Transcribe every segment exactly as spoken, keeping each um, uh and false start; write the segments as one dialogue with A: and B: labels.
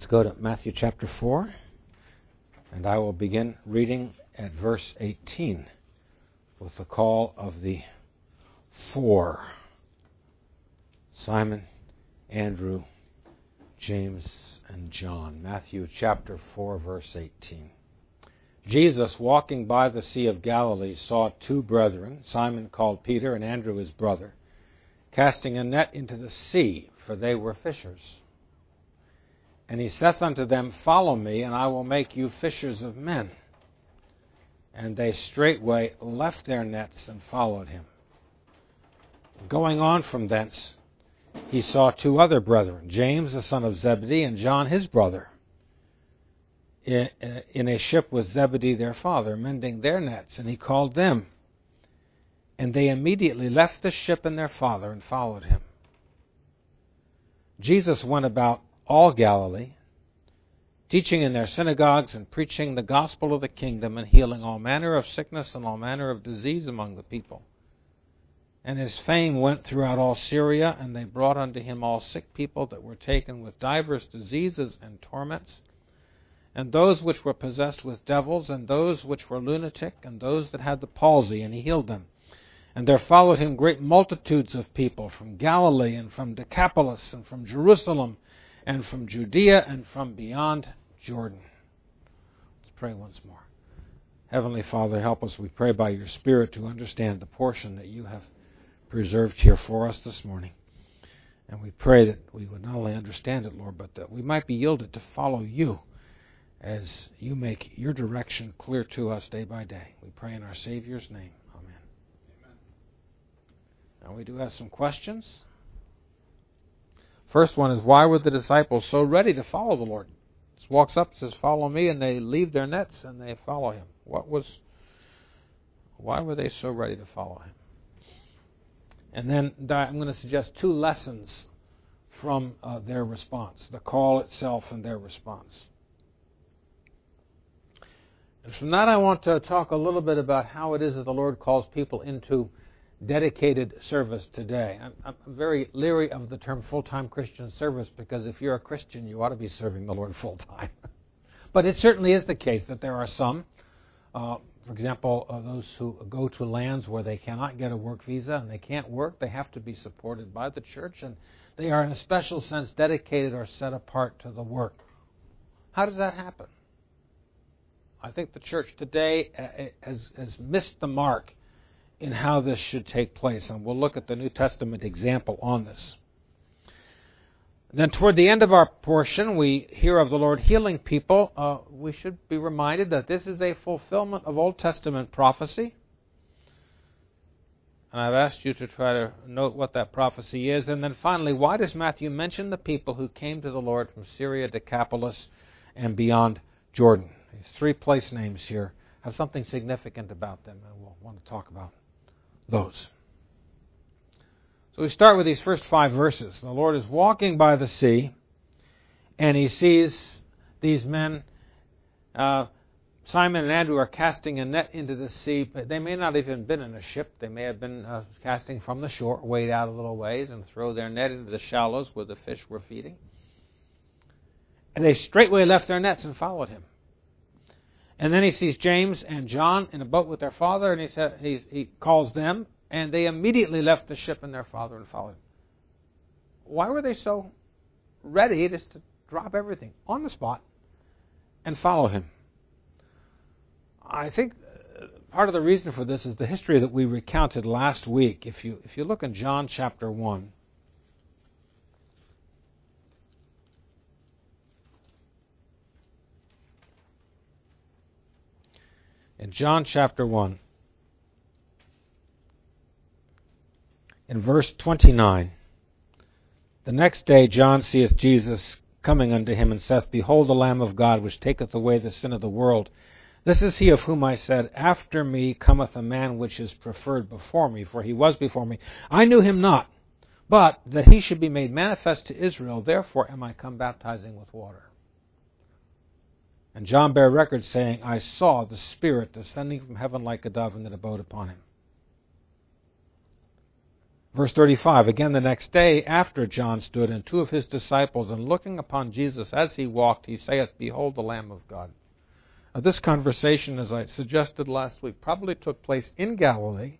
A: Let's go to Matthew chapter four, and I will begin reading at verse eighteen with the call of the four: Simon, Andrew, James, and John. Matthew chapter four, verse eighteen. Jesus, walking by the Sea of Galilee, saw two brethren, Simon called Peter and Andrew his brother, casting a net into the sea, for they were fishers. And he saith unto them, Follow me, and I will make you fishers of men. And they straightway left their nets and followed him. Going on from thence, he saw two other brethren, James the son of Zebedee, and John his brother, in a ship with Zebedee their father, mending their nets, and he called them. And they immediately left the ship and their father and followed him. Jesus went about all Galilee, teaching in their synagogues and preaching the gospel of the kingdom and healing all manner of sickness and all manner of disease among the people. And his fame went throughout all Syria, and they brought unto him all sick people that were taken with divers diseases and torments, and those which were possessed with devils, and those which were lunatic, and those that had the palsy, and he healed them. And there followed him great multitudes of people from Galilee, and from Decapolis, and from Jerusalem, and from Judea, and from beyond Jordan. Let's pray once more. Heavenly Father, help us, we pray, by your Spirit to understand the portion that you have preserved here for us this morning. And we pray that we would not only understand it, Lord, but that we might be yielded to follow you as you make your direction clear to us day by day. We pray in our Savior's name. Amen. Amen. Now we do have some questions. First one is, why were the disciples so ready to follow the Lord? He walks up and says, Follow me, and they leave their nets and they follow him. What was, why were they so ready to follow him? And then I'm going to suggest two lessons from uh, their response, the call itself and their response. And from that I want to talk a little bit about how it is that the Lord calls people into dedicated service today. I'm, I'm very leery of the term full-time Christian service, because if you're a Christian, you ought to be serving the Lord full-time. But it certainly is the case that there are some, uh, for example, uh, those who go to lands where they cannot get a work visa and they can't work, they have to be supported by the church, and they are in a special sense dedicated or set apart to the work. How does that happen? I think the church today has, has missed the mark in how this should take place, and we'll look at the New Testament example on this. Then toward the end of our portion, we hear of the Lord healing people. Uh, we should be reminded that this is a fulfillment of Old Testament prophecy. And I've asked you to try to note what that prophecy is. And then finally, why does Matthew mention the people who came to the Lord from Syria, Decapolis, and beyond Jordan? These three place names here have something significant about them, and we'll want to talk about those. So we start with these first five verses. The Lord is walking by the sea, and he sees these men. Uh, Simon and Andrew are casting a net into the sea. But they may not have even been in a ship. They may have been uh, casting from the shore, wade out a little ways, and throw their net into the shallows where the fish were feeding. And they straightway left their nets and followed him. And then he sees James and John in a boat with their father, and he said, he, he calls them, and they immediately left the ship and their father and followed him. Why were they so ready just to drop everything on the spot and follow him? I think part of the reason for this is the history that we recounted last week. If you if you look in John chapter one, in John chapter one, in verse twenty-nine, the next day John seeth Jesus coming unto him, and saith, Behold the Lamb of God, which taketh away the sin of the world. This is he of whom I said, After me cometh a man which is preferred before me, for he was before me. I knew him not, but that he should be made manifest to Israel, therefore am I come baptizing with water. And John bare record, saying, I saw the Spirit. Spirit descending from heaven like a dove, and it abode upon him. Verse thirty-five, again the next day after John stood and two of his disciples, and looking upon Jesus as he walked, he saith, Behold the Lamb of God. Now, this conversation, as I suggested last week, probably took place in Galilee.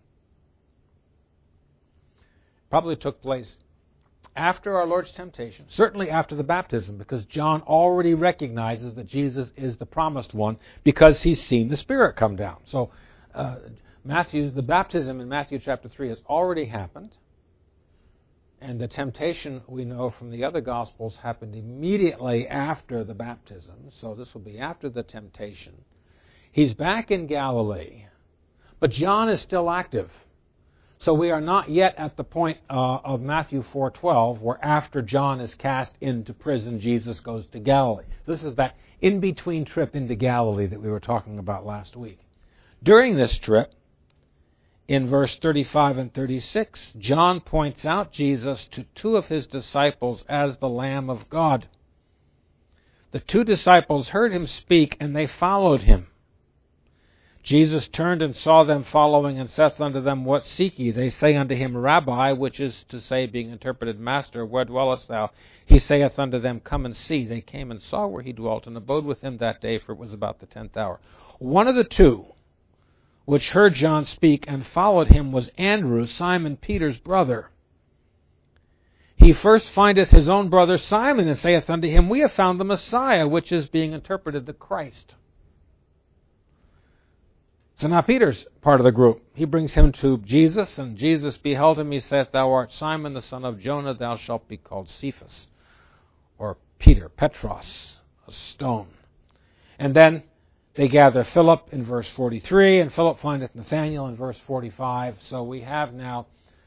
A: Probably took place after our Lord's temptation, certainly after the baptism, because John already recognizes that Jesus is the promised one because he's seen the Spirit come down. So uh, Matthew, the baptism in Matthew chapter three has already happened. And the temptation, we know from the other Gospels, happened immediately after the baptism. So this will be after the temptation. He's back in Galilee, but John is still active. So we are not yet at the point uh, of Matthew four twelve, where after John is cast into prison, Jesus goes to Galilee. So this is that in-between trip into Galilee that we were talking about last week. During this trip, in verse thirty-five and thirty-six, John points out Jesus to two of his disciples as the Lamb of God. The two disciples heard him speak, and they followed him. Jesus turned and saw them following, and saith unto them, What seek ye? They say unto him, Rabbi, which is to say, being interpreted, Master, where dwellest thou? He saith unto them, Come and see. They came and saw where he dwelt, and abode with him that day, for it was about the tenth hour. One of the two which heard John speak and followed him was Andrew, Simon Peter's brother. He first findeth his own brother Simon, and saith unto him, We have found the Messiah, which is being interpreted the Christ. So now Peter's part of the group. He brings him to Jesus, and Jesus beheld him. He saith, Thou art Simon, the son of Jonah. Thou shalt be called Cephas, or Peter, Petros, a stone. And then they gather Philip in verse forty-three, and Philip findeth Nathanael in verse forty-five. So we have now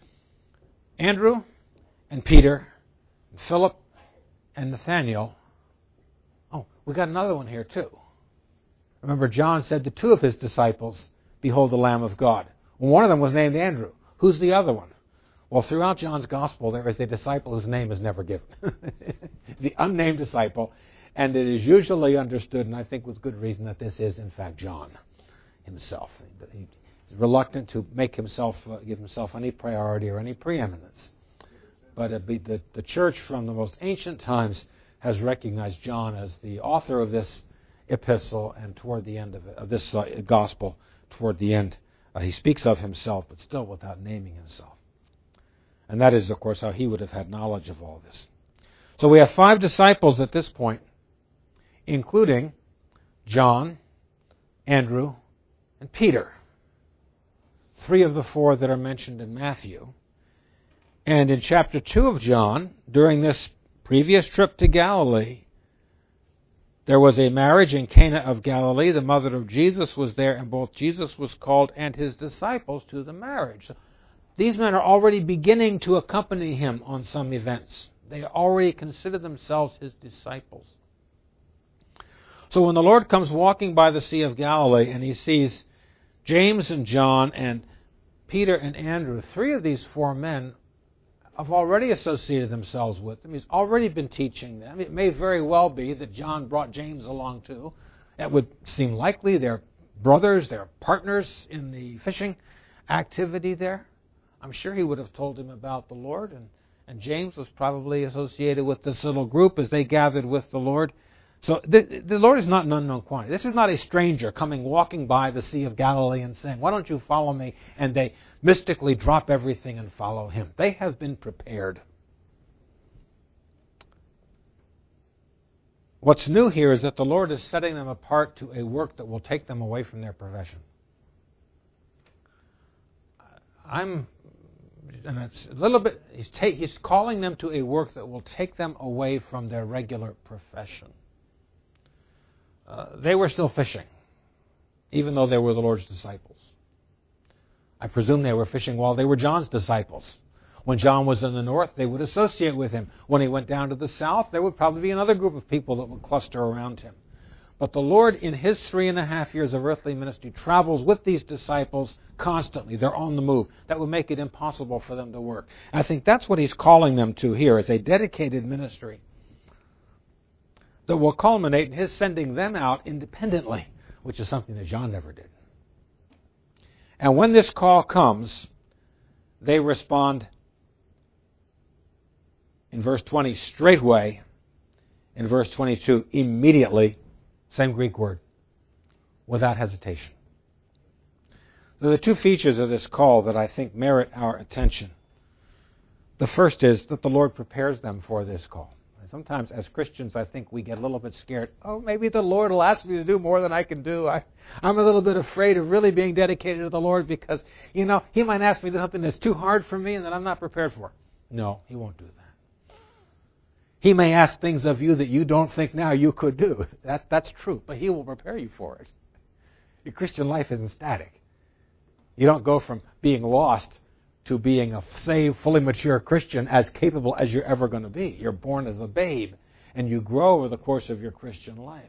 A: Andrew and Peter, and Philip and Nathanael. Oh, we got another one here too. Remember, John said to two of his disciples, Behold the Lamb of God. Well, one of them was named Andrew. Who's the other one? Well, throughout John's Gospel, there is a disciple whose name is never given. The unnamed disciple. And it is usually understood, and I think with good reason, that this is, in fact, John himself. He's reluctant to make himself, uh, give himself any priority or any preeminence. But uh, the, the church from the most ancient times has recognized John as the author of this epistle, and toward the end of, it, of this uh, gospel, toward the end, uh, he speaks of himself, but still without naming himself. And that is, of course, how he would have had knowledge of all this. So we have five disciples at this point, including John, Andrew, and Peter. Three of the four that are mentioned in Matthew. And in chapter two of John, during this previous trip to Galilee, there was a marriage in Cana of Galilee. The mother of Jesus was there, and both Jesus was called and his disciples to the marriage. So these men are already beginning to accompany him on some events. They already consider themselves his disciples. So when the Lord comes walking by the Sea of Galilee and he sees James and John and Peter and Andrew, three of these four men have already associated themselves with him. He's already been teaching them. It may very well be that John brought James along too. That would seem likely. They're brothers, they're partners in the fishing activity there. I'm sure he would have told him about the Lord, and, and James was probably associated with this little group as they gathered with the Lord. So the, the Lord is not an unknown quantity. This is not a stranger coming walking by the Sea of Galilee and saying, Why don't you follow me? And they mystically drop everything and follow him. They have been prepared. What's new here is that the Lord is setting them apart to a work that will take them away from their profession. I'm, and it's a little bit, he's, ta- he's calling them to a work that will take them away from their regular profession. Uh, they were still fishing, even though they were the Lord's disciples. I presume they were fishing while they were John's disciples. When John was in the north, they would associate with him. When he went down to the south, there would probably be another group of people that would cluster around him. But the Lord, in his three and a half years of earthly ministry, travels with these disciples constantly. They're on the move. That would make it impossible for them to work. I think that's what he's calling them to here, is a dedicated ministry that will culminate in his sending them out independently, which is something that John never did. And when this call comes, they respond In verse twenty, straightway. In verse twenty-two, immediately. Same Greek word. Without hesitation. There are two features of this call that I think merit our attention. The first is that the Lord prepares them for this call. Sometimes as Christians, I think we get a little bit scared. Oh, maybe the Lord will ask me to do more than I can do. I, I'm a little bit afraid of really being dedicated to the Lord because, you know, He might ask me to do something that's too hard for me and that I'm not prepared for. No, He won't do that. He may ask things of you that you don't think now you could do. That, that's true, but He will prepare you for it. Your Christian life isn't static. You don't go from being lost to being a saved, fully mature Christian as capable as you're ever going to be. You're born as a babe, and you grow over the course of your Christian life.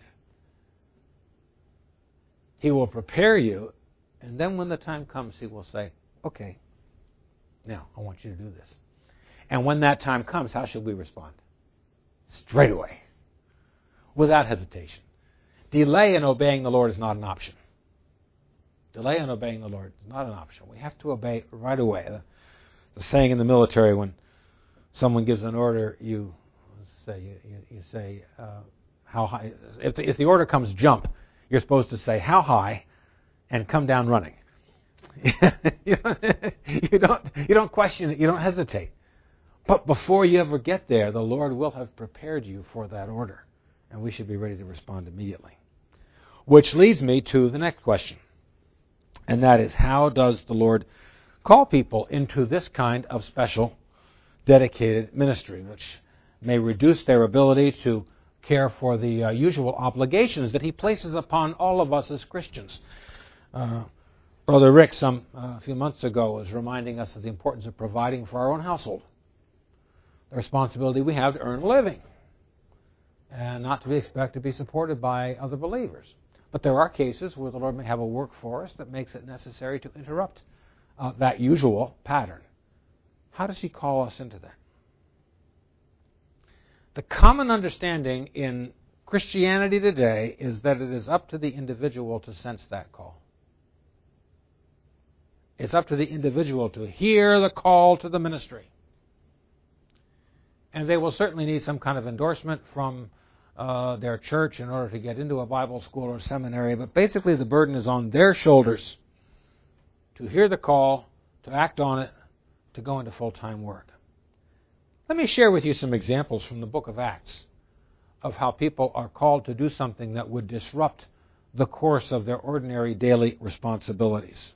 A: He will prepare you, and then when the time comes, He will say, okay, now I want you to do this. And when that time comes, how should we respond? Straight away, without hesitation. Delay in obeying the Lord is not an option. Delay in obeying the Lord is not an option. We have to obey right away. The saying in the military, when someone gives an order, you say, you, you say, uh, how high? If the, if the order comes jump, you're supposed to say how high, and come down running. you, don't, you don't you don't question it. You don't hesitate. But before you ever get there, the Lord will have prepared you for that order, and we should be ready to respond immediately. Which leads me to the next question. And that is, how does the Lord call people into this kind of special, dedicated ministry, which may reduce their ability to care for the uh, usual obligations that He places upon all of us as Christians? Uh, Brother Rick, some uh, a few months ago, was reminding us of the importance of providing for our own household. The responsibility we have to earn a living, and not to be expected to be supported by other believers. But there are cases where the Lord may have a work for us that makes it necessary to interrupt uh, that usual pattern. How does He call us into that? The common understanding in Christianity today is that it is up to the individual to sense that call. It's up to the individual to hear the call to the ministry. And they will certainly need some kind of endorsement from Uh, their church in order to get into a Bible school or seminary, but basically the burden is on their shoulders to hear the call, to act on it, to go into full-time work. Let me share with you some examples from the book of Acts of how people are called to do something that would disrupt the course of their ordinary daily responsibilities.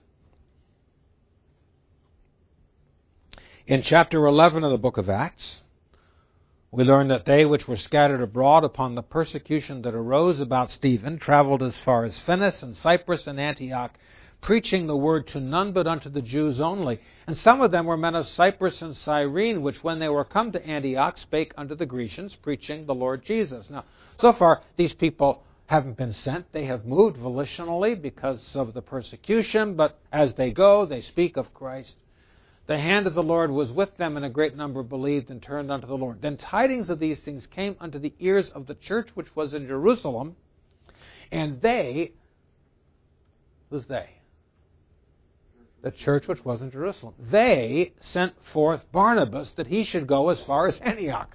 A: In chapter eleven of the book of Acts, we learn that they which were scattered abroad upon the persecution that arose about Stephen traveled as far as Phoenicia and Cyprus and Antioch, preaching the word to none but unto the Jews only. And some of them were men of Cyprus and Cyrene, which when they were come to Antioch spake unto the Grecians, preaching the Lord Jesus. Now, so far, these people haven't been sent. They have moved volitionally because of the persecution, but as they go, they speak of Christ. The hand of the Lord was with them, and a great number believed and turned unto the Lord. Then tidings of these things came unto the ears of the church which was in Jerusalem, and they, who's they? The church which was in Jerusalem. They sent forth Barnabas that he should go as far as Antioch.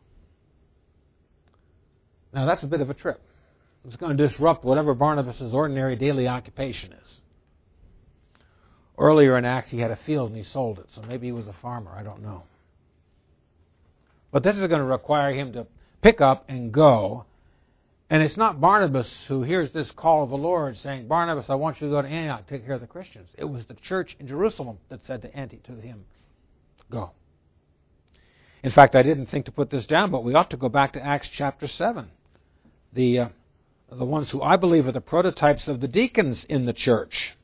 A: Now that's a bit of a trip. It's going to disrupt whatever Barnabas' ordinary daily occupation is. Earlier in Acts, he had a field and he sold it, so maybe he was a farmer, I don't know. But this is going to require him to pick up and go. And it's not Barnabas who hears this call of the Lord saying, Barnabas, I want you to go to Antioch, take care of the Christians. It was the church in Jerusalem that said to Antioch, to him, go. In fact, I didn't think to put this down, but we ought to go back to Acts chapter seven. The, uh, the ones who I believe are the prototypes of the deacons in the church.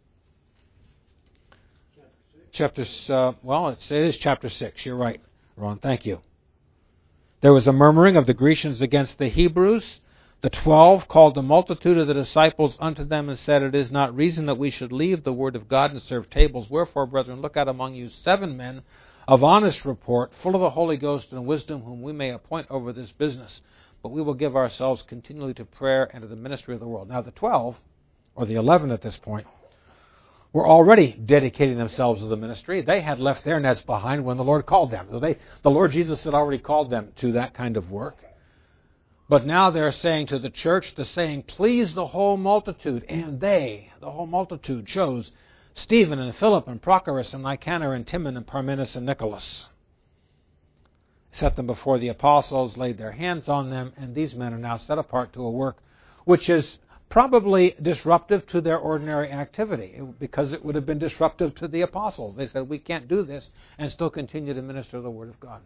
A: Chapter, uh, well, it is chapter six. You're right, Ron. Thank you. There was a murmuring of the Grecians against the Hebrews. The twelve called the multitude of the disciples unto them and said, It is not reason that we should leave the word of God and serve tables. Wherefore, brethren, look out among you seven men of honest report, full of the Holy Ghost and wisdom, whom we may appoint over this business. But we will give ourselves continually to prayer and to the ministry of the world. Now the twelve, or the eleven at this point, were already dedicating themselves to the ministry. They had left their nets behind when the Lord called them. So they, the Lord Jesus had already called them to that kind of work. But now they're saying to the church, the saying pleased the whole multitude. And they, the whole multitude, chose Stephen and Philip and Prochorus and Nicanor and Timon and Parmenas and Nicholas. Set them before the apostles, laid their hands on them, and these men are now set apart to a work which is probably disruptive to their ordinary activity, because it would have been disruptive to the apostles. They said, we can't do this and still continue to minister the Word of God.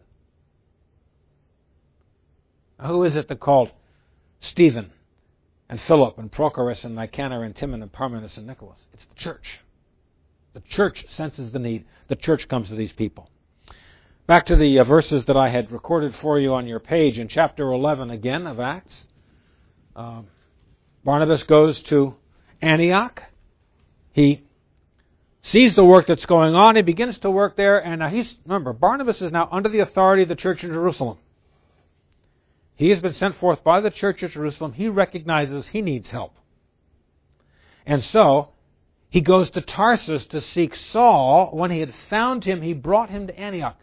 A: Now, who is it that called Stephen and Philip and Prochorus and Nicanor and Timon and Parmenas and Nicholas? It's the church. The church senses the need. The church comes to these people. Back to the uh, verses that I had recorded for you on your page in chapter eleven again of Acts. Uh, Barnabas goes to Antioch. He sees the work that's going on. He begins to work there. And now he's, remember, Barnabas is now under the authority of the church in Jerusalem. He has been sent forth by the church at Jerusalem. He recognizes he needs help. And so he goes to Tarsus to seek Saul. When he had found him, he brought him to Antioch.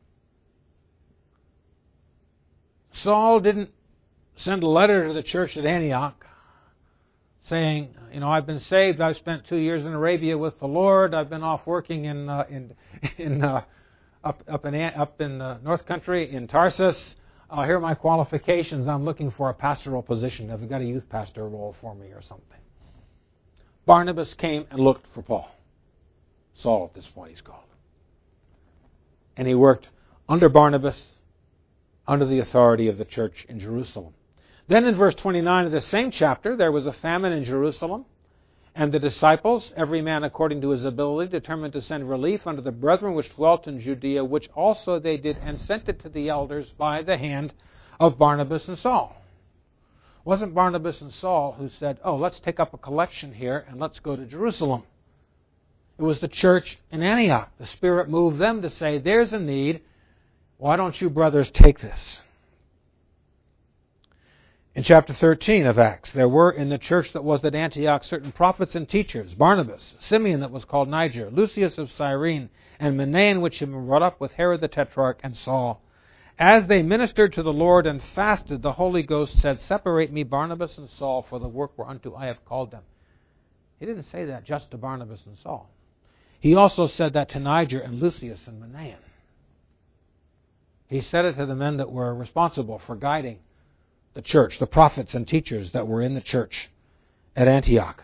A: Saul didn't send a letter to the church at Antioch saying, you know, I've been saved. I've spent two years in Arabia with the Lord. I've been off working in uh, in in uh, up up in up in the North Country in Tarsus. Uh, here are my qualifications. I'm looking for a pastoral position. Have you got a youth pastor role for me or something? Barnabas came and looked for Paul. Saul at this point he's called. And he worked under Barnabas, under the authority of the church in Jerusalem. Then in verse twenty-nine of the same chapter, there was a famine in Jerusalem, and the disciples, every man according to his ability, determined to send relief unto the brethren which dwelt in Judea, which also they did, and sent it to the elders by the hand of Barnabas and Saul. It wasn't Barnabas and Saul who said, oh, let's take up a collection here and let's go to Jerusalem. It was the church in Antioch. The Spirit moved them to say, there's a need. Why don't you brothers take this? In chapter thirteen of Acts, there were in the church that was at Antioch certain prophets and teachers, Barnabas, Simeon that was called Niger, Lucius of Cyrene, and Manaen, which had been brought up with Herod the Tetrarch, and Saul. As they ministered to the Lord and fasted, the Holy Ghost said, separate me, Barnabas and Saul, for the work whereunto I have called them. He didn't say that just to Barnabas and Saul. He also said that to Niger and Lucius and Manaen. He said it to the men that were responsible for guiding the church, the prophets and teachers that were in the church at Antioch.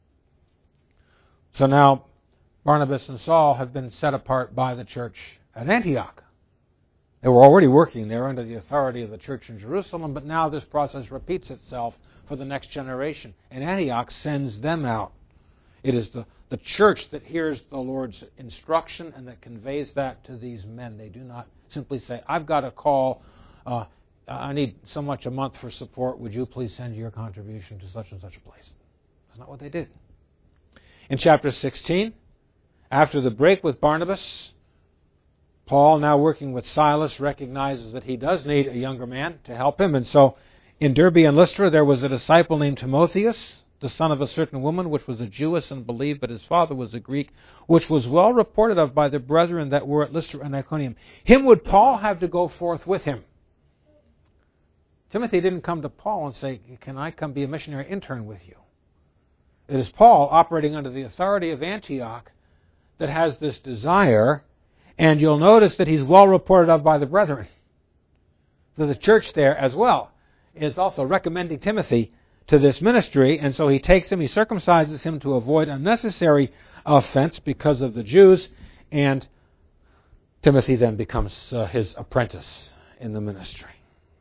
A: So now Barnabas and Saul have been set apart by the church at Antioch. They were already working there under the authority of the church in Jerusalem, but now this process repeats itself for the next generation. And Antioch sends them out. It is the, the church that hears the Lord's instruction and that conveys that to these men. They do not simply say, I've got a call, uh, I need so much a month for support. Would you please send your contribution to such and such a place? That's not what they did. In chapter sixteen, after the break with Barnabas, Paul, now working with Silas, recognizes that he does need a younger man to help him. And so in Derbe and Lystra, there was a disciple named Timotheus, the son of a certain woman, which was a Jewess and believed, but his father was a Greek, which was well reported of by the brethren that were at Lystra and Iconium. Him would Paul have to go forth with him. Timothy didn't come to Paul and say, can I come be a missionary intern with you? It is Paul, operating under the authority of Antioch, that has this desire, and you'll notice that he's well reported of by the brethren. So the church there as well is also recommending Timothy to this ministry, and so he takes him, he circumcises him to avoid unnecessary offense because of the Jews, and Timothy then becomes uh, his apprentice in the ministry.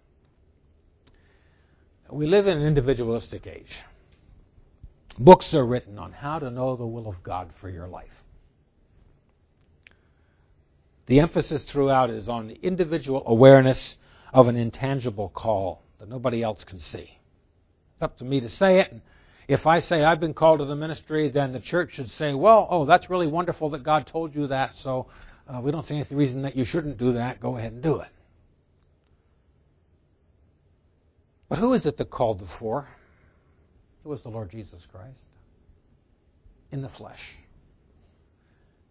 A: We live in an individualistic age. Books are written on how to know the will of God for your life. The emphasis throughout is on the individual awareness of an intangible call that nobody else can see. It's up to me to say it. And if I say I've been called to the ministry, then the church should say, well, oh, that's really wonderful that God told you that, so uh, we don't see any reason that you shouldn't do that. Go ahead and do it. But who is it that called the four? It was the Lord Jesus Christ in the flesh.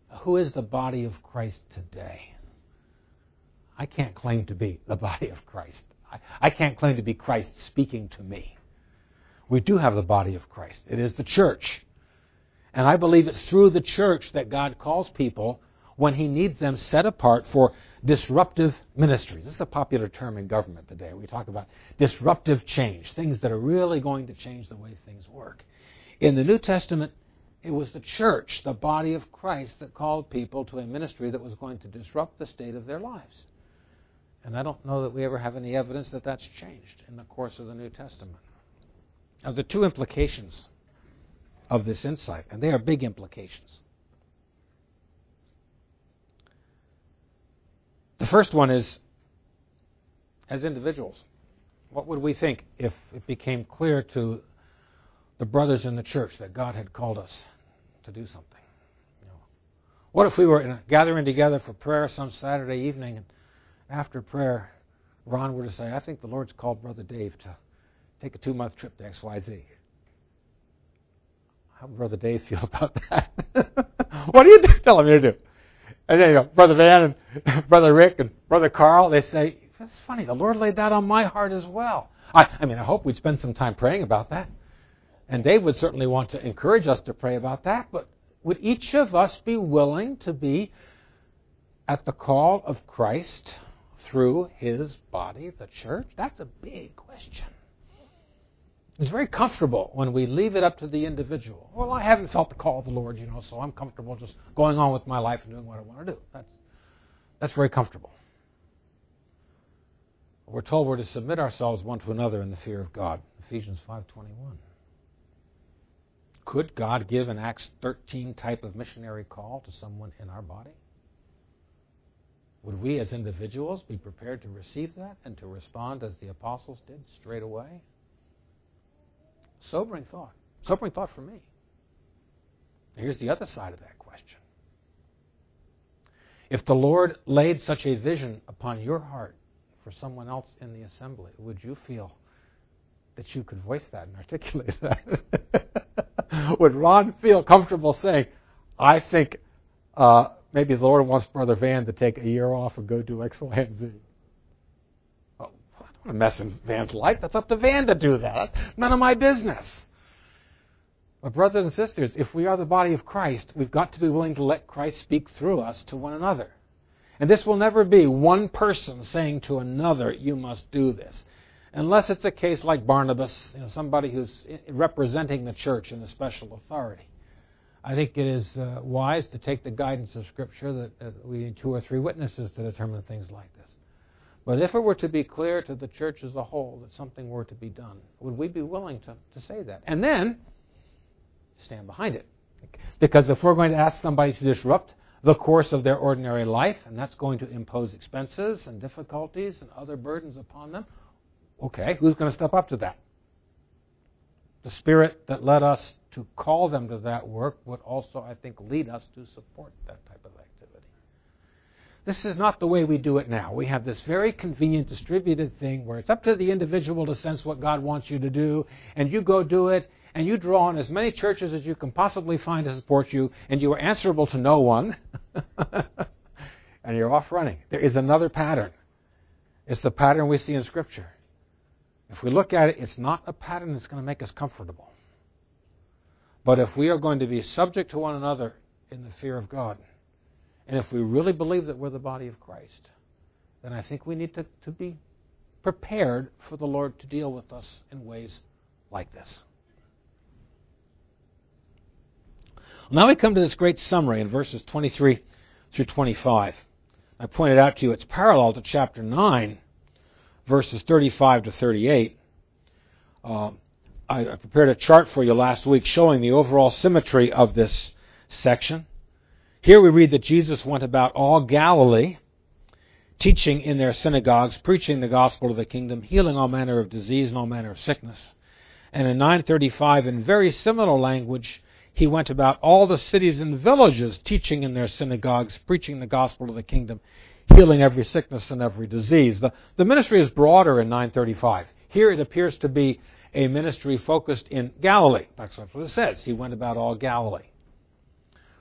A: who is the body of Christ today? I can't claim to be the body of Christ. I, I can't claim to be Christ speaking to me. We do have the body of Christ. It is the church. And I believe it's through the church that God calls people when He needs them set apart for disruptive ministries. This is a popular term in government today. We talk about disruptive change, things that are really going to change the way things work. In the New Testament, it was the church, the body of Christ, that called people to a ministry that was going to disrupt the state of their lives. And I don't know that we ever have any evidence that that's changed in the course of the New Testament. Now, the two implications of this insight, and they are big implications. The first one is, as individuals, what would we think if it became clear to the brothers in the church that God had called us to do something? You know, what if we were in a gathering together for prayer some Saturday evening, and after prayer, Ron were to say, I think the Lord's called Brother Dave to take a two-month trip to X Y Z. How would Brother Dave feel about that? What do you do? Tell him to do. And then, you know, Brother Van and Brother Rick and Brother Carl, they say, that's funny, the Lord laid that on my heart as well. I, I mean, I hope we'd spend some time praying about that. And Dave would certainly want to encourage us to pray about that. But would each of us be willing to be at the call of Christ through His body, the church? That's a big question. It's very comfortable when we leave it up to the individual. Well, I haven't felt the call of the Lord, you know, so I'm comfortable just going on with my life and doing what I want to do. That's, that's very comfortable. We're told we're to submit ourselves one to another in the fear of God. Ephesians five twenty-one. Could God give an Acts thirteen type of missionary call to someone in our body? Would we as individuals be prepared to receive that and to respond as the apostles did straight away? Sobering thought. Sobering thought for me. Here's the other side of that question. If the Lord laid such a vision upon your heart for someone else in the assembly, would you feel that you could voice that and articulate that? Would Ron feel comfortable saying, I think uh, maybe the Lord wants Brother Van to take a year off and go do X, Y, and Z? Oh, I don't want to mess in Van's life. That's up to Van to do that. That's none of my business. But brothers and sisters, if we are the body of Christ, we've got to be willing to let Christ speak through us to one another. And this will never be one person saying to another, you must do this. Unless it's a case like Barnabas, you know, somebody who's representing the church in a special authority. I think it is uh, wise to take the guidance of Scripture that uh, we need two or three witnesses to determine things like this. But if it were to be clear to the church as a whole that something were to be done, would we be willing to, to say that? And then stand behind it. Because if we're going to ask somebody to disrupt the course of their ordinary life, and that's going to impose expenses and difficulties and other burdens upon them, okay, who's going to step up to that? The Spirit that led us to call them to that work would also, I think, lead us to support that type of activity. This is not the way we do it now. We have this very convenient distributed thing where it's up to the individual to sense what God wants you to do, and you go do it, and you draw on as many churches as you can possibly find to support you, and you are answerable to no one, and you're off running. There is another pattern. It's the pattern we see in Scripture. If we look at it, it's not a pattern that's going to make us comfortable. But if we are going to be subject to one another in the fear of God, and if we really believe that we're the body of Christ, then I think we need to, to be prepared for the Lord to deal with us in ways like this. Now we come to this great summary in verses twenty-three through twenty-five. I pointed out to you it's parallel to chapter nine, verses thirty-five to thirty-eight. Uh, I, I prepared a chart for you last week showing the overall symmetry of this section. Here we read that Jesus went about all Galilee, teaching in their synagogues, preaching the gospel of the kingdom, healing all manner of disease and all manner of sickness. And in nine thirty-five, in very similar language, he went about all the cities and villages, teaching in their synagogues, preaching the gospel of the kingdom, healing every sickness and every disease. The, the ministry is broader in nine thirty-five. Here it appears to be a ministry focused in Galilee. That's what it says. He went about all Galilee.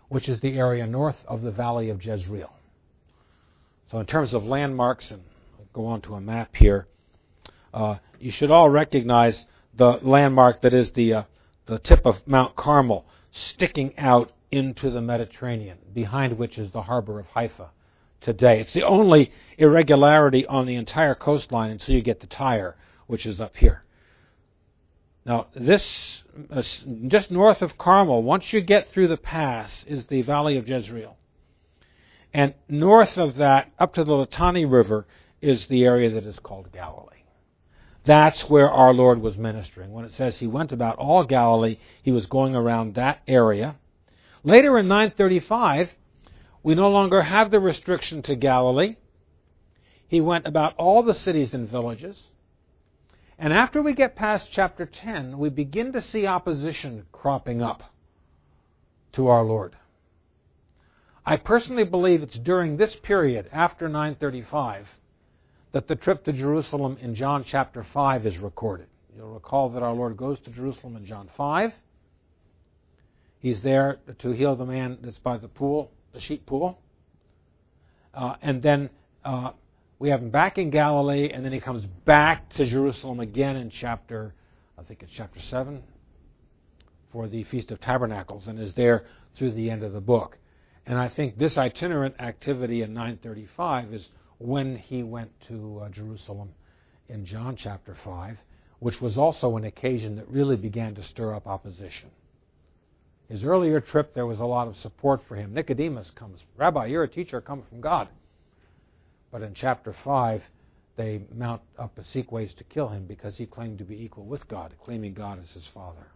A: which is the area north of the valley of Jezreel. So in terms of landmarks, and I'll go on to a map here, uh, you should all recognize the landmark that is the, uh, the tip of Mount Carmel sticking out into the Mediterranean, behind which is the harbor of Haifa today. It's the only irregularity on the entire coastline until you get to Tyre, which is up here. Now, this, uh, just north of Carmel, once you get through the pass, is the valley of Jezreel. And north of that, up to the Litani River, is the area that is called Galilee. That's where our Lord was ministering. When it says he went about all Galilee, he was going around that area. Later in nine thirty-five, we no longer have the restriction to Galilee. He went about all the cities and villages. And after we get past chapter ten, we begin to see opposition cropping up to our Lord. I personally believe it's during this period, after nine thirty-five, that the trip to Jerusalem in John chapter five is recorded. You'll recall that our Lord goes to Jerusalem in John five. He's there to heal the man that's by the pool, the sheep pool. Uh, and then uh, we have him back in Galilee, and then he comes back to Jerusalem again in chapter, I think it's chapter seven, for the Feast of Tabernacles, and is there through the end of the book. And I think this itinerant activity in nine thirty-five is when he went to uh, Jerusalem in John chapter five, which was also an occasion that really began to stir up opposition. His earlier trip, there was a lot of support for him. Nicodemus comes, Rabbi, you're a teacher come from God. But in chapter five, they mount up and seek ways to kill him because he claimed to be equal with God, claiming God as his Father.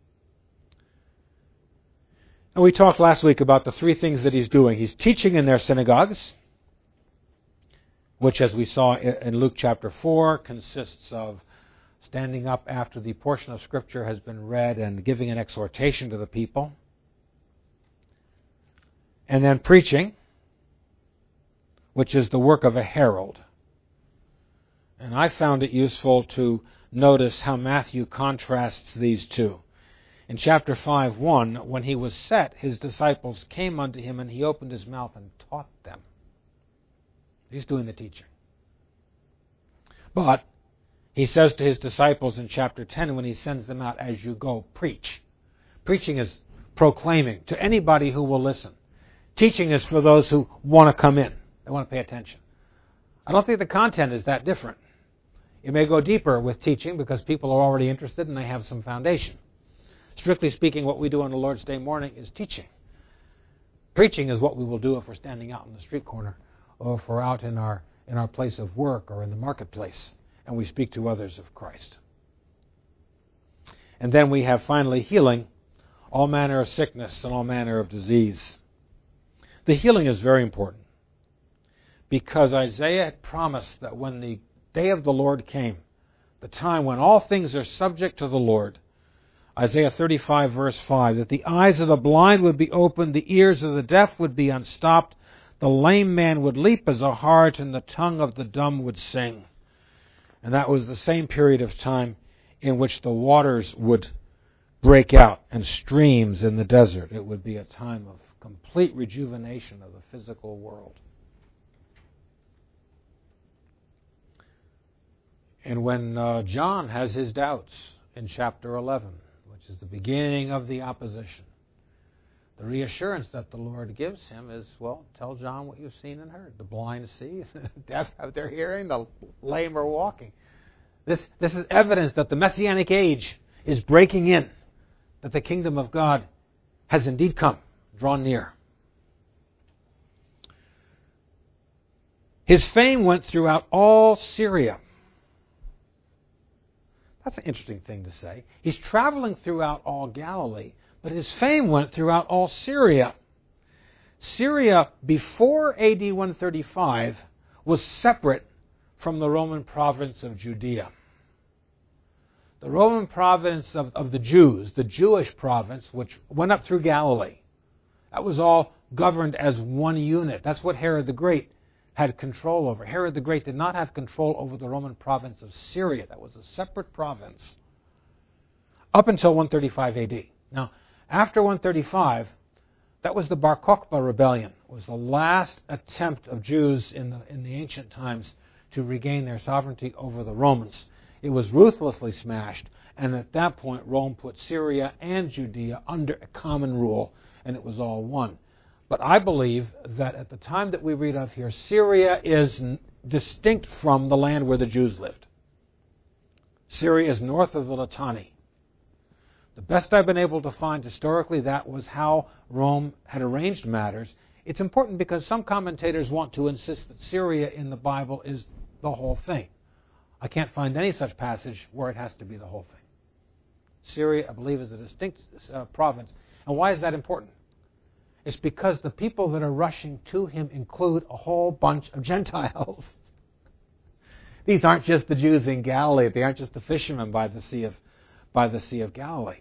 A: And we talked last week about the three things that he's doing. He's teaching in their synagogues, which, as we saw in Luke chapter four, consists of standing up after the portion of Scripture has been read and giving an exhortation to the people. And then preaching, which is the work of a herald. And I found it useful to notice how Matthew contrasts these two. In chapter five, one, when he was set, his disciples came unto him, and he opened his mouth and taught them. He's doing the teaching. But he says to his disciples in chapter ten, when he sends them out, as you go, preach. Preaching is proclaiming to anybody who will listen. Teaching is for those who want to come in. They want to pay attention. I don't think the content is that different. You may go deeper with teaching because people are already interested and they have some foundation. Strictly speaking, what we do on the Lord's Day morning is teaching. Preaching is what we will do if we're standing out in the street corner or if we're out in our in our place of work or in the marketplace and we speak to others of Christ. And then we have finally healing all manner of sickness and all manner of disease. The healing is very important because Isaiah had promised that when the day of the Lord came, the time when all things are subject to the Lord, Isaiah thirty-five verse five, that the eyes of the blind would be opened, the ears of the deaf would be unstopped, the lame man would leap as a hart, and the tongue of the dumb would sing. And that was the same period of time in which the waters would break out and streams in the desert. It would be a time of complete rejuvenation of the physical world. And when uh, John has his doubts in chapter eleven, which is the beginning of the opposition, the reassurance that the Lord gives him is, well, tell John what you've seen and heard. The blind see, the deaf have their hearing, the lame are walking. This, this is evidence that the Messianic age is breaking in, that the kingdom of God has indeed come, drawn near. His fame went throughout all Syria. That's an interesting thing to say. He's traveling throughout all Galilee, but his fame went throughout all Syria. Syria, before A D one thirty-five, was separate from the Roman province of Judea. The Roman province of, of the Jews, the Jewish province, which went up through Galilee, that was all governed as one unit. That's what Herod the Great had control over. Herod the Great did not have control over the Roman province of Syria. That was a separate province up until one thirty-five A D. Now, after one thirty-five, That was the Bar Kokhba rebellion. It was the last attempt of Jews in the, in the ancient times to regain their sovereignty over the Romans. It was ruthlessly smashed, and at that point Rome put Syria and Judea under a common rule, and it was all one. But I believe that at the time that we read of here, Syria is n- distinct from the land where the Jews lived. Syria is north of the Litani. The best I've been able to find historically, that was how Rome had arranged matters. It's important because some commentators want to insist that Syria in the Bible is the whole thing. I can't find any such passage where it has to be the whole thing. Syria, I believe, is a distinct uh, province. And why is that important? It's because the people that are rushing to him include a whole bunch of Gentiles. These aren't just the Jews in Galilee. They aren't just the fishermen by the Sea of, by the Sea of Galilee.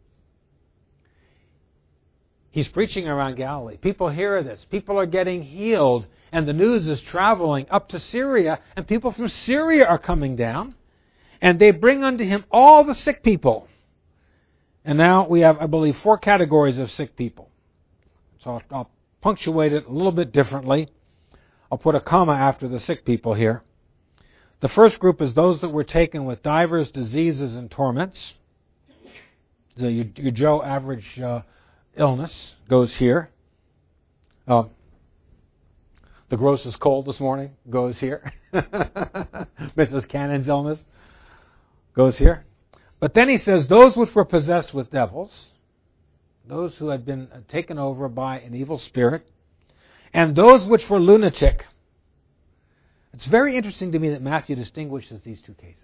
A: He's preaching around Galilee. People hear this. People are getting healed. And the news is traveling up to Syria. And people from Syria are coming down. And they bring unto him all the sick people. And now we have, I believe, four categories of sick people. So I'll, I'll punctuate it a little bit differently. I'll put a comma after the sick people here. The first group is those that were taken with divers diseases and torments. So your, your Joe average uh, illness goes here. Uh, the grossest cold this morning goes here. Missus Cannon's illness goes here. But then he says, those which were possessed with devils, those who had been taken over by an evil spirit, and those which were lunatic. It's very interesting to me that Matthew distinguishes these two cases.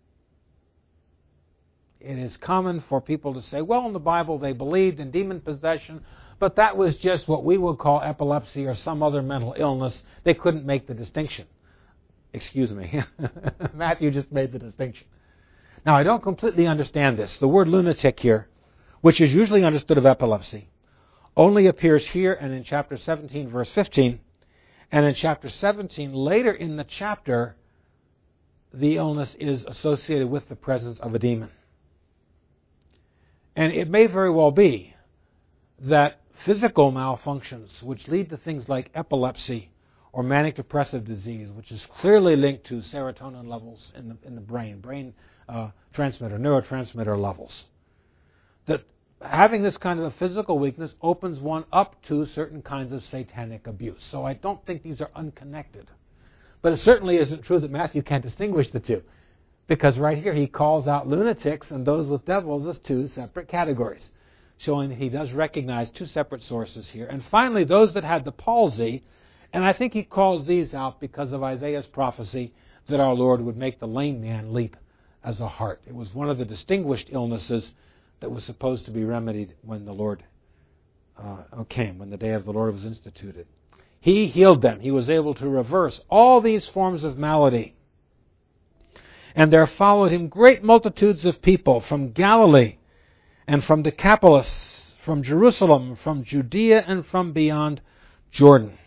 A: It is common for people to say, well, in the Bible they believed in demon possession, but that was just what we would call epilepsy or some other mental illness. They couldn't make the distinction. Excuse me. Matthew just made the distinction. Now, I don't completely understand this. The word lunatic here, which is usually understood of epilepsy, only appears here and in chapter seventeen, verse fifteen. And in chapter seventeen, later in the chapter, the illness is associated with the presence of a demon. And it may very well be that physical malfunctions, which lead to things like epilepsy or manic depressive disease, which is clearly linked to serotonin levels in the in the brain, brain uh, transmitter, neurotransmitter levels, that having this kind of a physical weakness opens one up to certain kinds of satanic abuse. So I don't think these are unconnected. But it certainly isn't true that Matthew can't distinguish the two, because right here he calls out lunatics and those with devils as two separate categories, showing that he does recognize two separate sources here. And finally, those that had the palsy, and I think he calls these out because of Isaiah's prophecy that our Lord would make the lame man leap as a hart. It was one of the distinguished illnesses that was supposed to be remedied when the Lord uh, came, when the day of the Lord was instituted. He healed them. He was able to reverse all these forms of malady. And there followed him great multitudes of people from Galilee and from Decapolis, from Jerusalem, from Judea, and from beyond Jordan.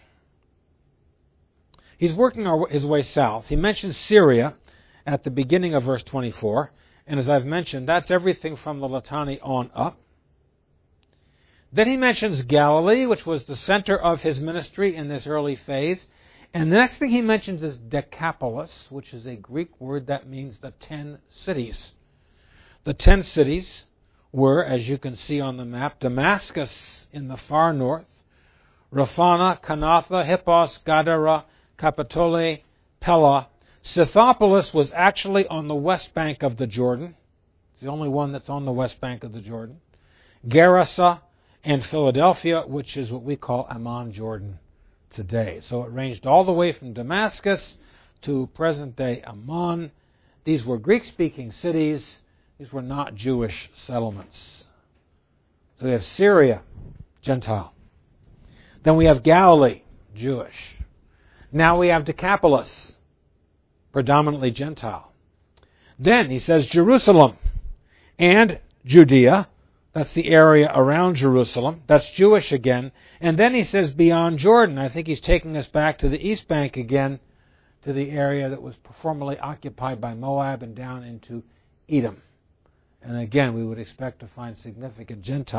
A: He's working our, his way south. He mentions Syria at the beginning of verse twenty-four. And as I've mentioned, that's everything from the Litani on up. Then he mentions Galilee, which was the center of his ministry in this early phase. And the next thing he mentions is Decapolis, which is a Greek word that means the ten cities. The ten cities were, as you can see on the map, Damascus in the far north, Raphana, Kanatha, Hippos, Gadara, Capitole, Pella. Scythopolis was actually on the west bank of the Jordan. It's the only one that's on the west bank of the Jordan. Gerasa and Philadelphia, which is what we call Amman, Jordan today. So it ranged all the way from Damascus to present-day Amman. These were Greek-speaking cities. These were not Jewish settlements. So we have Syria, Gentile. Then we have Galilee, Jewish. Now we have Decapolis, predominantly Gentile. Then he says Jerusalem and Judea. That's the area around Jerusalem. That's Jewish again. And then he says beyond Jordan. I think he's taking us back to the East Bank again, to the area that was formerly occupied by Moab and down into Edom. And again, we would expect to find significant Gentile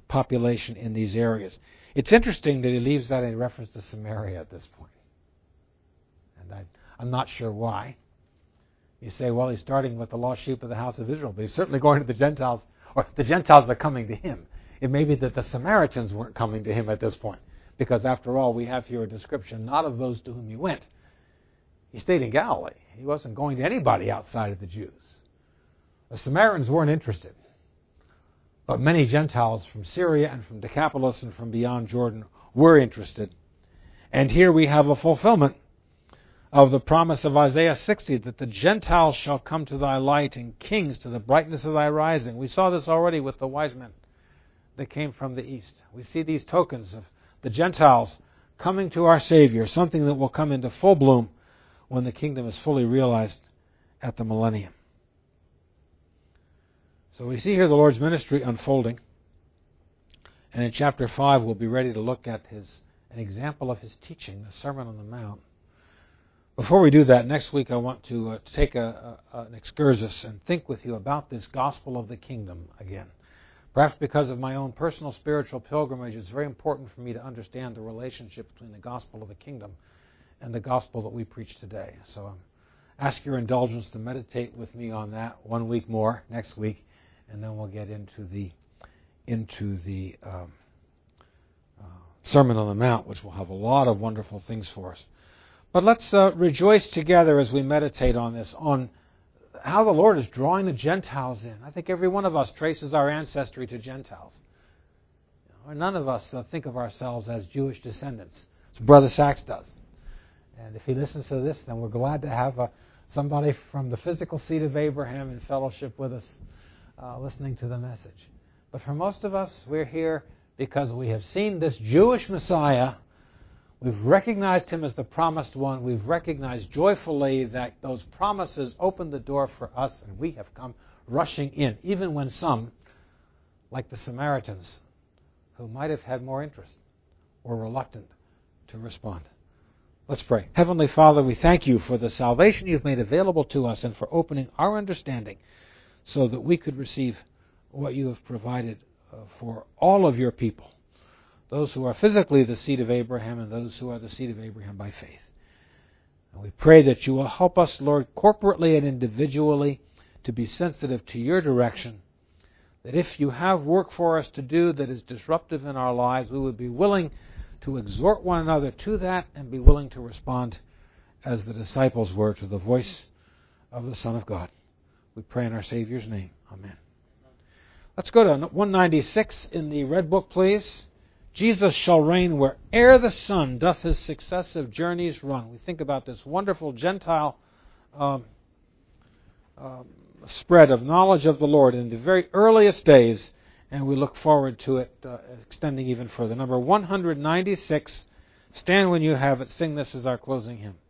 A: population in these areas. It's interesting that he leaves that in reference to Samaria at this point. And I, I'm not sure why. You say, well, he's starting with the lost sheep of the house of Israel, but he's certainly going to the Gentiles, or the Gentiles are coming to him. It may be that the Samaritans weren't coming to him at this point, because after all, we have here a description not of those to whom he went. He stayed in Galilee. He wasn't going to anybody outside of the Jews. The Samaritans weren't interested. But many Gentiles from Syria and from Decapolis and from beyond Jordan were interested. And here we have a fulfillment of the promise of Isaiah sixty, that the Gentiles shall come to thy light and kings to the brightness of thy rising. We saw this already with the wise men that came from the east. We see these tokens of the Gentiles coming to our Savior, something that will come into full bloom when the kingdom is fully realized at the millennium. So we see here the Lord's ministry unfolding. And in chapter five, we'll be ready to look at his an example of his teaching, the Sermon on the Mount. Before we do that, next week I want to uh, take a, a, an excursus and think with you about this gospel of the kingdom again. Perhaps because of my own personal spiritual pilgrimage, it's very important for me to understand the relationship between the gospel of the kingdom and the gospel that we preach today. So um, ask your indulgence to meditate with me on that one week more, next week, and then we'll get into the into the um, uh, Sermon on the Mount, which will have a lot of wonderful things for us. But let's uh, rejoice together as we meditate on this, on how the Lord is drawing the Gentiles in. I think every one of us traces our ancestry to Gentiles. You know, none of us uh, think of ourselves as Jewish descendants, as Brother Sachs does. And if he listens to this, then we're glad to have uh, somebody from the physical seed of Abraham in fellowship with us, uh, listening to the message. But for most of us, we're here because we have seen this Jewish Messiah. We've recognized him as the promised one. We've recognized joyfully that those promises opened the door for us, and we have come rushing in, even when some, like the Samaritans, who might have had more interest, were reluctant to respond. Let's pray. Heavenly Father, we thank you for the salvation you've made available to us and for opening our understanding so that we could receive what you have provided uh, for all of your people, those who are physically the seed of Abraham and those who are the seed of Abraham by faith. And we pray that you will help us, Lord, corporately and individually to be sensitive to your direction, that if you have work for us to do that is disruptive in our lives, we would be willing to exhort one another to that and be willing to respond as the disciples were to the voice of the Son of God. We pray in our Savior's name. Amen. Let's go to one ninety-six in the Red Book, please. Jesus shall reign where'er the sun doth his successive journeys run. We think about this wonderful Gentile um, um, spread of knowledge of the Lord in the very earliest days, and we look forward to it uh, extending even further. Number one ninety-six, stand when you have it. Sing this as our closing hymn.